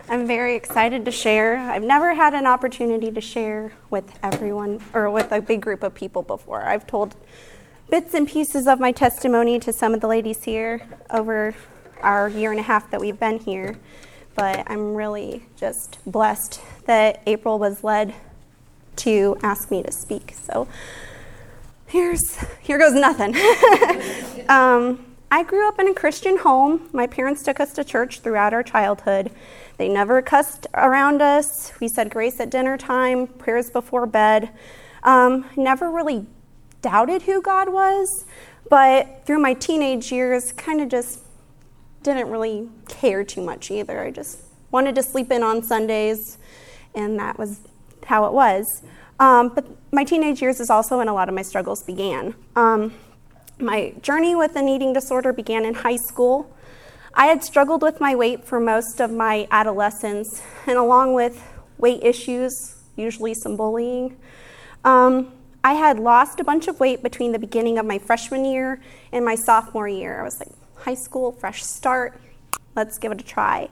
I'm very excited to share. I've never had an opportunity to share with everyone or with a big group of people before. I've told bits and pieces of my testimony to some of the ladies here over our year and a half that we've been here, but I'm really just blessed that April was led to ask me to speak. So here goes nothing. I grew up in a Christian home. My parents took us to church throughout our childhood. They never cussed around us. We said grace at dinner time, prayers before bed. Never really doubted who God was, but through my teenage years, kind of just didn't really care too much either. I just wanted to sleep in on Sundays, and that was how it was. But my teenage years is also when a lot of my struggles began. My journey with an eating disorder began in high school. I had struggled with my weight for most of my adolescence, and along with weight issues, usually some bullying, I had lost a bunch of weight between the beginning of my freshman year and my sophomore year. I was like, high school, fresh start, let's give it a try.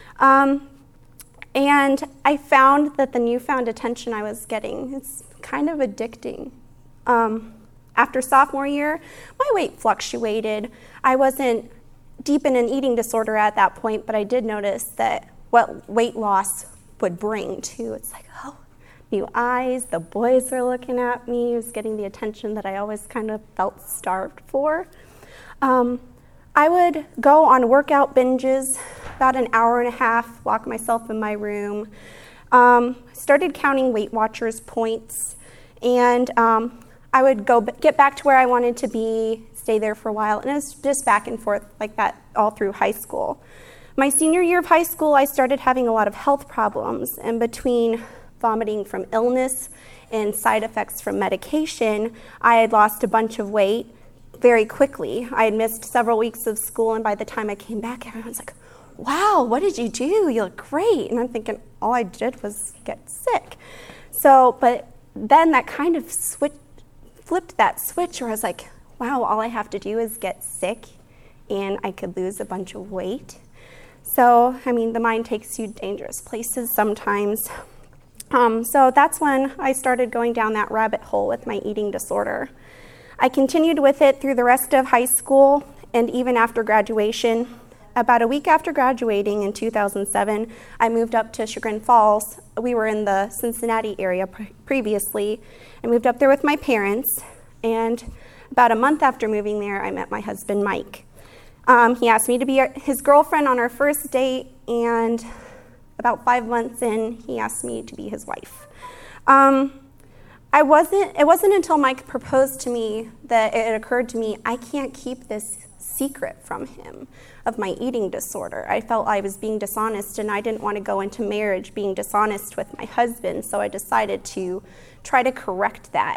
And I found that the newfound attention I was getting, it's kind of addicting. After sophomore year, my weight fluctuated. I wasn't deep in an eating disorder at that point, but I did notice that what weight loss would bring too. It's like, oh, new eyes, the boys were looking at me, I was getting the attention that I always kind of felt starved for. I would go on workout binges, about an hour and a half, lock myself in my room. Started counting Weight Watchers points, and I would get back to where I wanted to be, stay there for a while, and it was just back and forth like that all through high school. My senior year of high school, I started having a lot of health problems, and between vomiting from illness and side effects from medication, I had lost a bunch of weight very quickly. I had missed several weeks of school, and by the time I came back, everyone's like, wow, what did you do? You look great. And I'm thinking, all I did was get sick. So, but then that kind of flipped that switch where I was like, wow, all I have to do is get sick and I could lose a bunch of weight. So, I mean, the mind takes you dangerous places sometimes. So that's when I started going down that rabbit hole with my eating disorder. I continued with it through the rest of high school and even after graduation. About a week after graduating in 2007, I moved up to Chagrin Falls. We were in the Cincinnati area previously. I moved up there with my parents, and about a month after moving there, I met my husband, Mike. He asked me to be his girlfriend on our first date, and about 5 months in, he asked me to be his wife. It wasn't until Mike proposed to me that it occurred to me, I can't keep this secret from him of my eating disorder. I felt I was being dishonest, and I didn't want to go into marriage being dishonest with my husband, so I decided to try to correct that.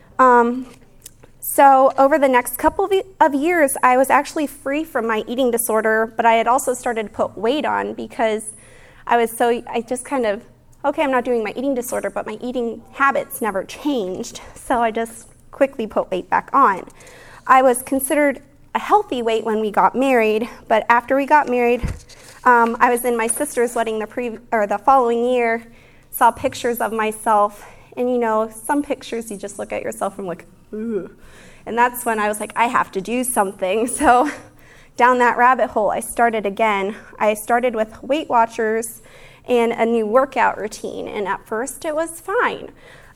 So over the next couple of years, I was actually free from my eating disorder, but I had also started to put weight on because I just kind of, okay, I'm not doing my eating disorder, but my eating habits never changed, so I just quickly put weight back on. I was considered a healthy weight when we got married, but after we got married, I was in my sister's wedding the following year, saw pictures of myself, and you know, some pictures you just look at yourself and like, ooh. And that's when I was like, I have to do something. So down that rabbit hole, I started again. I started with Weight Watchers and a new workout routine, and at first it was fine.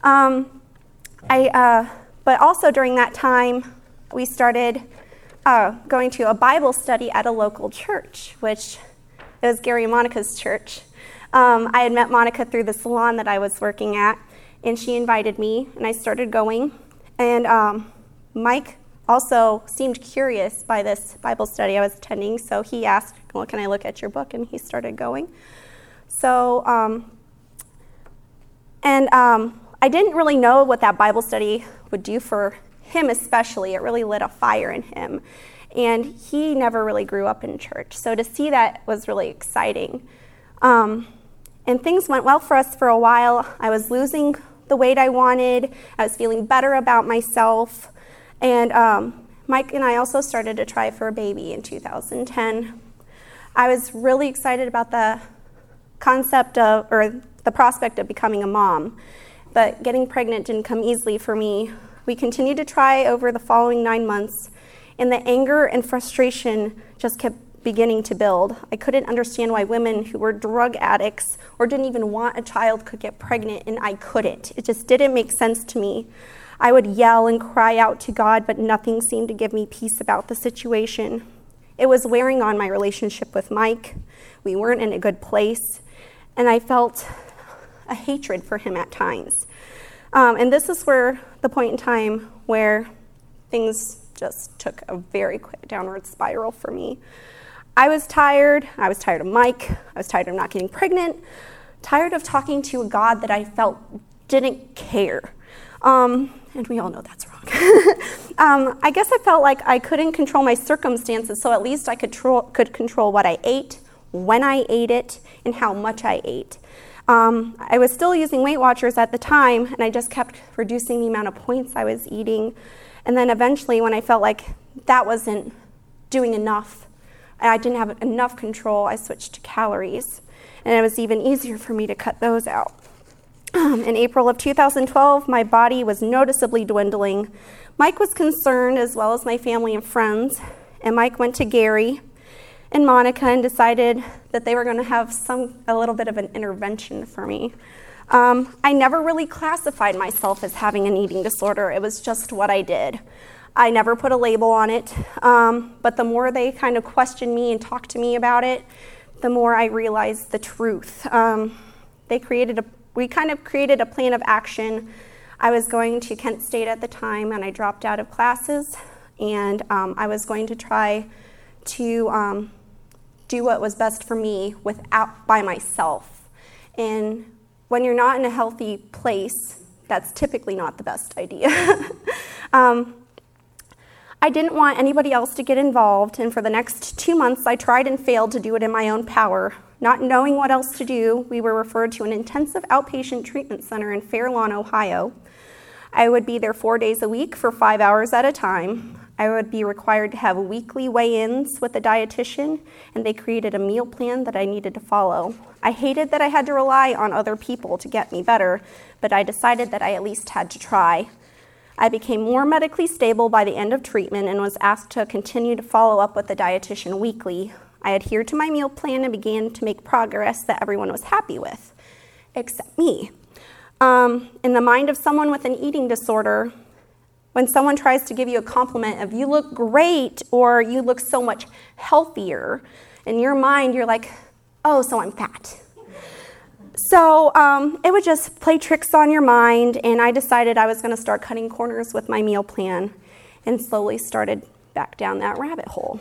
But also during that time, we started going to a Bible study at a local church, which it was Gary and Monica's church. I had met Monica through the salon that I was working at, and she invited me, and I started going. And Mike also seemed curious by this Bible study I was attending, so he asked, well, can I look at your book? And he started going. So, I didn't really know what that Bible study would do for him especially. It really lit a fire in him. And he never really grew up in church. So to see that was really exciting. And things went well for us for a while. I was losing the weight I wanted. I was feeling better about myself. And Mike and I also started to try for a baby in 2010. I was really excited about the the prospect of becoming a mom. But getting pregnant didn't come easily for me. We continued to try over the following 9 months, and the anger and frustration just kept beginning to build. I couldn't understand why women who were drug addicts or didn't even want a child could get pregnant, and I couldn't. It just didn't make sense to me. I would yell and cry out to God, but nothing seemed to give me peace about the situation. It was wearing on my relationship with Mike. We weren't in a good place, and I felt a hatred for him at times. And this is where the point in time where things just took a very quick downward spiral for me. I was tired of Mike, I was tired of not getting pregnant, tired of talking to a God that I felt didn't care. And we all know that's wrong. I guess I felt like I couldn't control my circumstances, so at least I could control what I ate, when I ate it, and how much I ate. I was still using Weight Watchers at the time, and I just kept reducing the amount of points I was eating. And then eventually, when I felt like that wasn't doing enough, I didn't have enough control, I switched to calories. And it was even easier for me to cut those out. In April of 2012, my body was noticeably dwindling. Mike was concerned, as well as my family and friends. And Mike went to Gary and Monica and decided that they were going to have a little bit of an intervention for me. I never really classified myself as having an eating disorder. It was just what I did. I never put a label on it, but the more they kind of questioned me and talked to me about it, the more I realized the truth. We kind of created a plan of action. I was going to Kent State at the time, and I dropped out of classes, and I was going to try to do what was best for me by myself. And when you're not in a healthy place, that's typically not the best idea. I didn't want anybody else to get involved, and for the next 2 months, I tried and failed to do it in my own power. Not knowing what else to do, we were referred to an intensive outpatient treatment center in Fair Lawn, Ohio. I would be there 4 days a week for 5 hours at a time. I would be required to have weekly weigh-ins with a dietitian, and they created a meal plan that I needed to follow. I hated that I had to rely on other people to get me better, but I decided that I at least had to try. I became more medically stable by the end of treatment and was asked to continue to follow up with the dietitian weekly. I adhered to my meal plan and began to make progress that everyone was happy with, except me. In the mind of someone with an eating disorder, when someone tries to give you a compliment of "you look great" or "you look so much healthier," in your mind you're like, "oh, so I'm fat." So it would just play tricks on your mind, and I decided I was going to start cutting corners with my meal plan and slowly started back down that rabbit hole.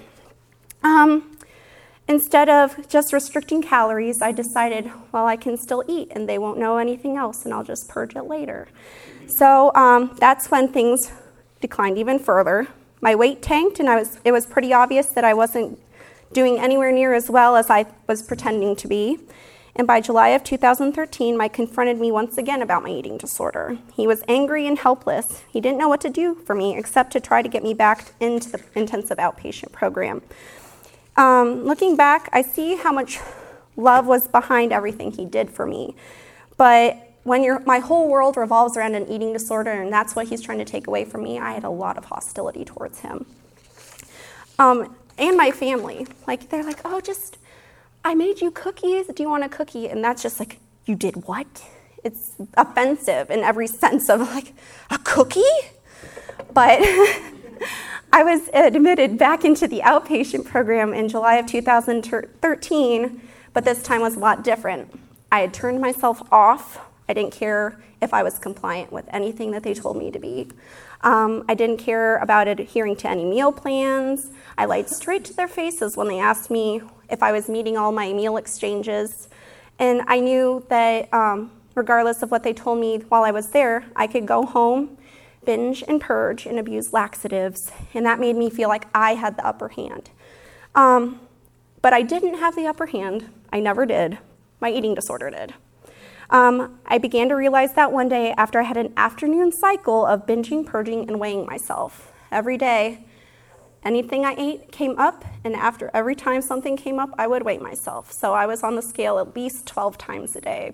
Instead of just restricting calories, I decided, well, I can still eat, and they won't know anything else, and I'll just purge it later. So that's when things declined even further. My weight tanked, and it was pretty obvious that I wasn't doing anywhere near as well as I was pretending to be. And by July of 2013, Mike confronted me once again about my eating disorder. He was angry and helpless. He didn't know what to do for me except to try to get me back into the intensive outpatient program. Looking back, I see how much love was behind everything he did for me. But when my whole world revolves around an eating disorder and that's what he's trying to take away from me, I had a lot of hostility towards him. And my family. They're like, "Oh, I made you cookies. Do you want a cookie?" And that's just like, "You did what?" It's offensive in every sense of a cookie? But I was admitted back into the outpatient program in July of 2013, but this time was a lot different. I had turned myself off. I didn't care if I was compliant with anything that they told me to be. I didn't care about adhering to any meal plans. I lied straight to their faces when they asked me if I was meeting all my meal exchanges. And I knew that regardless of what they told me while I was there, I could go home, binge and purge and abuse laxatives. And that made me feel like I had the upper hand. But I didn't have the upper hand. I never did. My eating disorder did. I began to realize that one day after I had an afternoon cycle of binging, purging, and weighing myself every day. Anything I ate came up, and after every time something came up, I would weigh myself. So I was on the scale at least 12 times a day.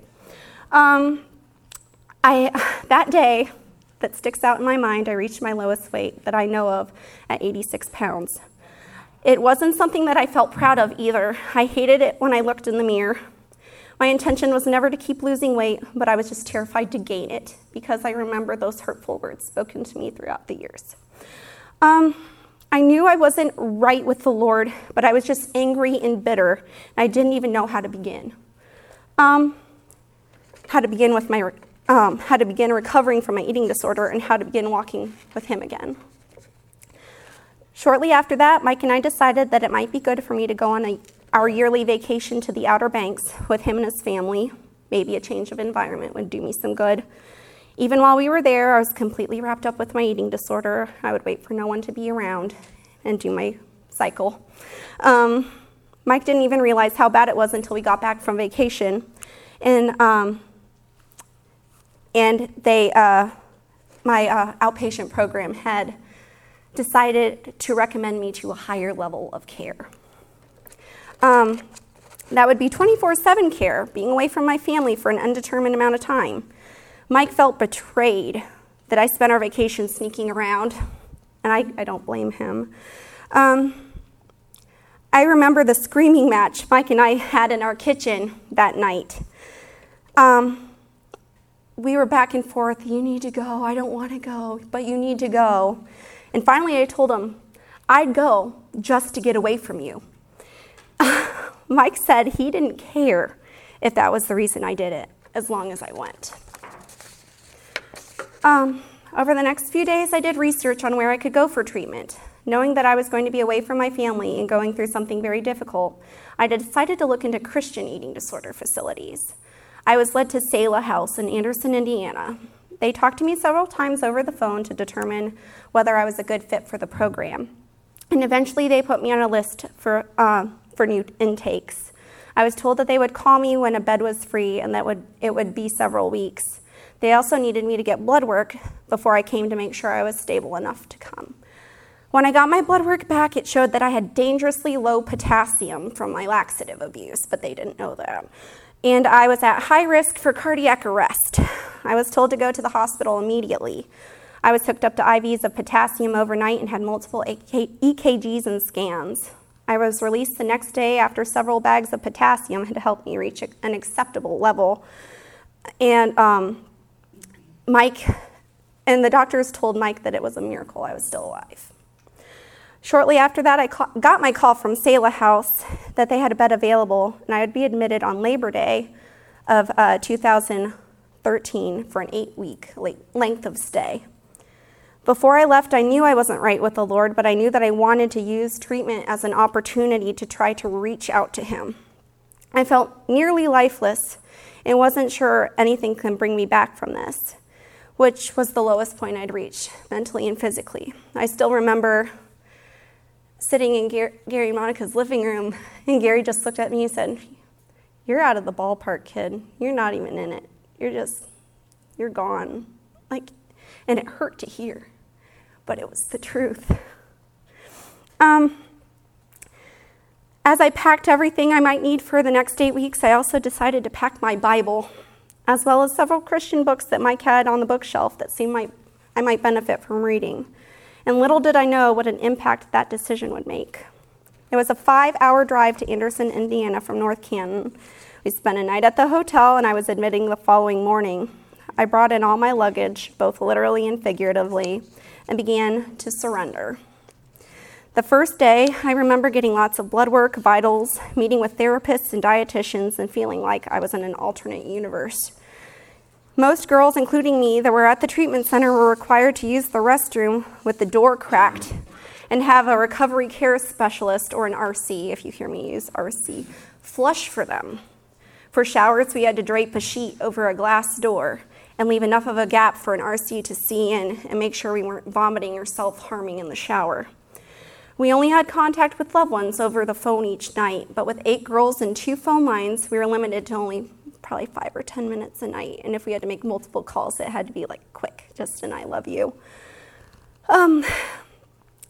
That day that sticks out in my mind, I reached my lowest weight that I know of at 86 pounds. It wasn't something that I felt proud of either. I hated it when I looked in the mirror. My intention was never to keep losing weight, but I was just terrified to gain it because I remember those hurtful words spoken to me throughout the years. I knew I wasn't right with the Lord, but I was just angry and bitter, and I didn't even know how to begin. How to begin recovering from my eating disorder and how to begin walking with Him again. Shortly after that, Mike and I decided that it might be good for me to go on our yearly vacation to the Outer Banks with him and his family. Maybe a change of environment would do me some good. Even while we were there, I was completely wrapped up with my eating disorder. I would wait for no one to be around and do my cycle. Mike didn't even realize how bad it was until we got back from vacation. And my outpatient program had decided to recommend me to a higher level of care. That would be 24/7 care, being away from my family for an undetermined amount of time. Mike felt betrayed that I spent our vacation sneaking around, and I don't blame him. I remember the screaming match Mike and I had in our kitchen that night. We were back and forth, you need to go, I don't want to go, but you need to go. And finally I told him, I'd go just to get away from you. Mike said he didn't care if that was the reason I did it, as long as I went. Over the next few days, I did research on where I could go for treatment. Knowing that I was going to be away from my family and going through something very difficult, I decided to look into Christian eating disorder facilities. I was led to Selah House in Anderson, Indiana. They talked to me several times over the phone to determine whether I was a good fit for the program. And eventually they put me on a list for new intakes. I was told that they would call me when a bed was free and that it would be several weeks. They also needed me to get blood work before I came to make sure I was stable enough to come. When I got my blood work back, it showed that I had dangerously low potassium from my laxative abuse, but they didn't know that. And I was at high risk for cardiac arrest. I was told to go to the hospital immediately. I was hooked up to IVs of potassium overnight and had multiple EKGs and scans. I was released the next day after several bags of potassium had helped me reach an acceptable level. And the doctors told Mike that it was a miracle I was still alive. Shortly after that, I got my call from Selah House that they had a bed available, and I would be admitted on Labor Day of 2013 for an 8-week length of stay. Before I left, I knew I wasn't right with the Lord, but I knew that I wanted to use treatment as an opportunity to try to reach out to Him. I felt nearly lifeless and wasn't sure anything could bring me back from this, which was the lowest point I'd reached mentally and physically. I still remember sitting in Gary and Monica's living room, and Gary just looked at me and said, "You're out of the ballpark, kid. You're not even in it. You're gone." And it hurt to hear, but it was the truth. As I packed everything I might need for the next 8 weeks, I also decided to pack my Bible, as well as several Christian books that Mike had on the bookshelf that I might benefit from reading. And little did I know what an impact that decision would make. It was a 5-hour drive to Anderson, Indiana from North Canton. We spent a night at the hotel, and I was admitting the following morning. I brought in all my luggage, both literally and figuratively, and began to surrender. The first day, I remember getting lots of blood work, vitals, meeting with therapists and dietitians, and feeling like I was in an alternate universe. Most girls, including me, that were at the treatment center were required to use the restroom with the door cracked and have a recovery care specialist, or an RC, if you hear me use RC, flush for them. For showers, we had to drape a sheet over a glass door and leave enough of a gap for an RC to see in and make sure we weren't vomiting or self-harming in the shower. We only had contact with loved ones over the phone each night, but with 8 girls and 2 phone lines, we were limited to only probably 5 or 10 minutes a night. And if we had to make multiple calls, it had to be quick, just an "I love you."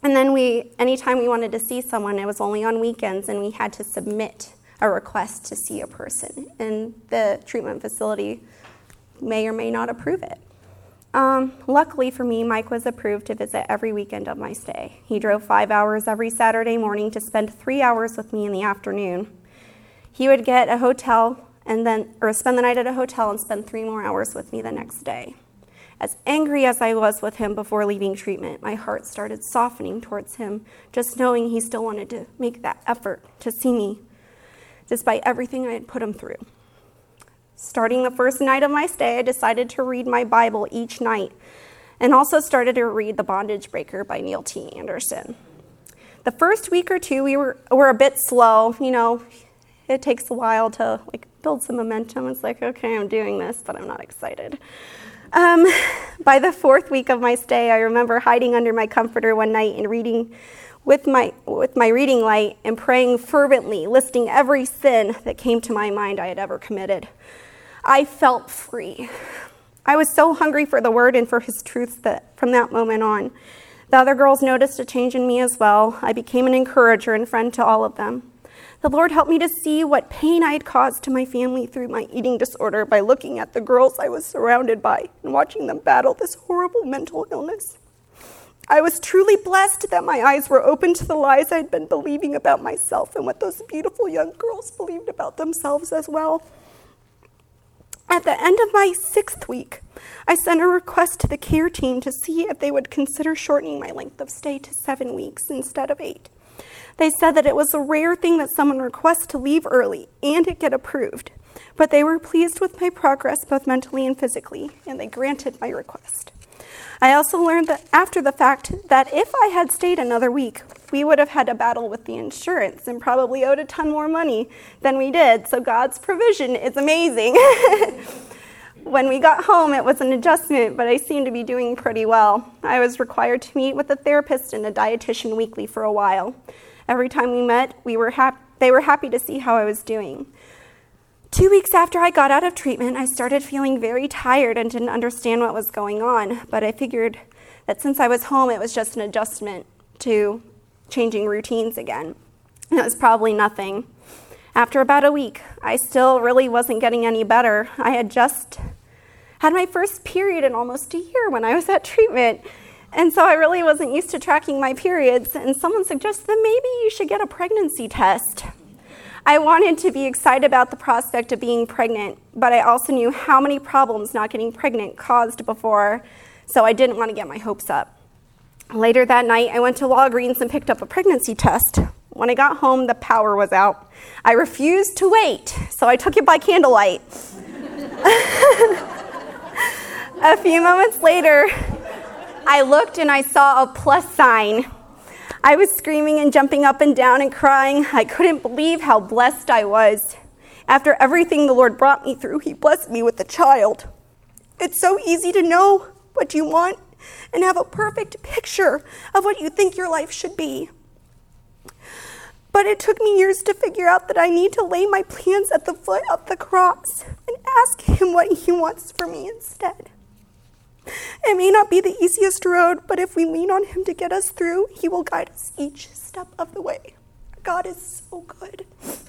And then anytime we wanted to see someone, it was only on weekends, and we had to submit a request to see a person. And the treatment facility may or may not approve it. Luckily for me, Mike was approved to visit every weekend of my stay. He drove 5 hours every Saturday morning to spend 3 hours with me in the afternoon. He would get a hotel spend the night at a hotel and spend 3 more hours with me the next day. As angry as I was with him before leaving treatment, my heart started softening towards him, just knowing he still wanted to make that effort to see me, despite everything I had put him through. Starting the first night of my stay, I decided to read my Bible each night, and also started to read The Bondage Breaker by Neil T. Anderson. The first week or two, we were a bit slow. It takes a while to build some momentum. It's like, okay, I'm doing this, but I'm not excited. By the 4th week of my stay, I remember hiding under my comforter one night and reading with my reading light and praying fervently, listing every sin that came to my mind I had ever committed. I felt free. I was so hungry for the word and for his truths that from that moment on, the other girls noticed a change in me as well. I became an encourager and friend to all of them. The Lord helped me to see what pain I had caused to my family through my eating disorder by looking at the girls I was surrounded by and watching them battle this horrible mental illness. I was truly blessed that my eyes were open to the lies I'd been believing about myself and what those beautiful young girls believed about themselves as well. At the end of my 6th week, I sent a request to the care team to see if they would consider shortening my length of stay to 7 weeks instead of 8. They said that it was a rare thing that someone requests to leave early and it get approved, but they were pleased with my progress both mentally and physically, and they granted my request. I also learned that after the fact that if I had stayed another week, we would have had to battle with the insurance and probably owed a ton more money than we did, so God's provision is amazing. When we got home, it was an adjustment, but I seemed to be doing pretty well. I was required to meet with a therapist and a dietitian weekly for a while. Every time we met, they were happy to see how I was doing. 2 weeks after I got out of treatment, I started feeling very tired and didn't understand what was going on, but I figured that since I was home, it was just an adjustment to changing routines again. And it was probably nothing. After about a week, I still really wasn't getting any better. I had just had my first period in almost a year when I was at treatment. And so I really wasn't used to tracking my periods, and someone suggested that maybe you should get a pregnancy test. I wanted to be excited about the prospect of being pregnant, but I also knew how many problems not getting pregnant caused before, so I didn't want to get my hopes up. Later that night, I went to Walgreens and picked up a pregnancy test. When I got home, the power was out. I refused to wait, so I took it by candlelight. A few moments later, I looked and I saw a plus sign. I was screaming and jumping up and down and crying. I couldn't believe how blessed I was. After everything the Lord brought me through, he blessed me with a child. It's so easy to know what you want and have a perfect picture of what you think your life should be. But it took me years to figure out that I need to lay my plans at the foot of the cross and ask him what he wants for me instead. It may not be the easiest road, but if we lean on him to get us through, he will guide us each step of the way. God is so good.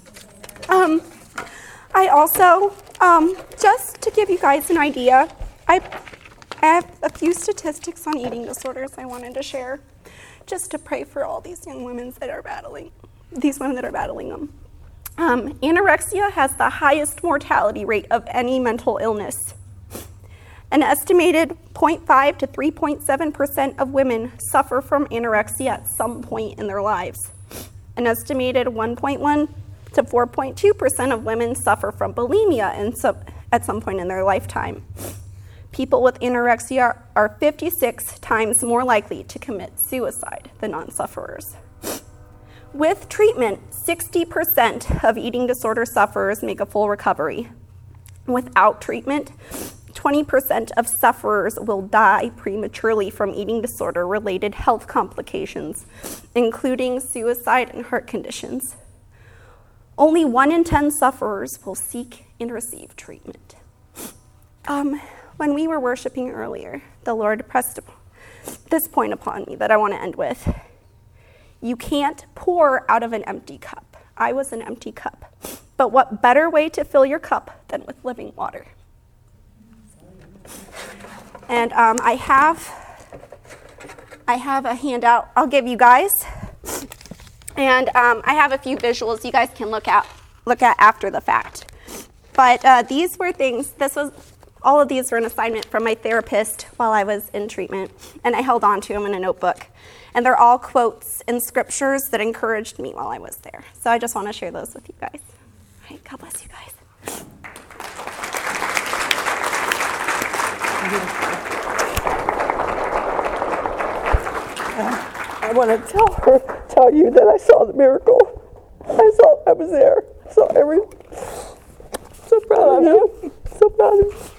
I also, just to give you guys an idea, I have a few statistics on eating disorders I wanted to share, just to pray for all these young women that are battling them. Anorexia has the highest mortality rate of any mental illness. An estimated 0.5 to 3.7% of women suffer from anorexia at some point in their lives. An estimated 1.1 to 4.2% of women suffer from bulimia at some point in their lifetime. People with anorexia are 56 times more likely to commit suicide than non-sufferers. With treatment, 60% of eating disorder sufferers make a full recovery. Without treatment, 20% of sufferers will die prematurely from eating disorder-related health complications, including suicide and heart conditions. Only 1 in 10 sufferers will seek and receive treatment. When we were worshiping earlier, the Lord pressed this point upon me that I want to end with. You can't pour out of an empty cup. I was an empty cup. But what better way to fill your cup than with living water? And I have a handout I'll give you guys. And I have a few visuals you guys can look at after the fact. But these were things, all of these were an assignment from my therapist while I was in treatment, and I held on to them in a notebook. And they're all quotes and scriptures that encouraged me while I was there. So I just want to share those with you guys. All right, God bless you guys. I want to tell you that I saw the miracle. I was there. I saw so proud of you. So proud of you.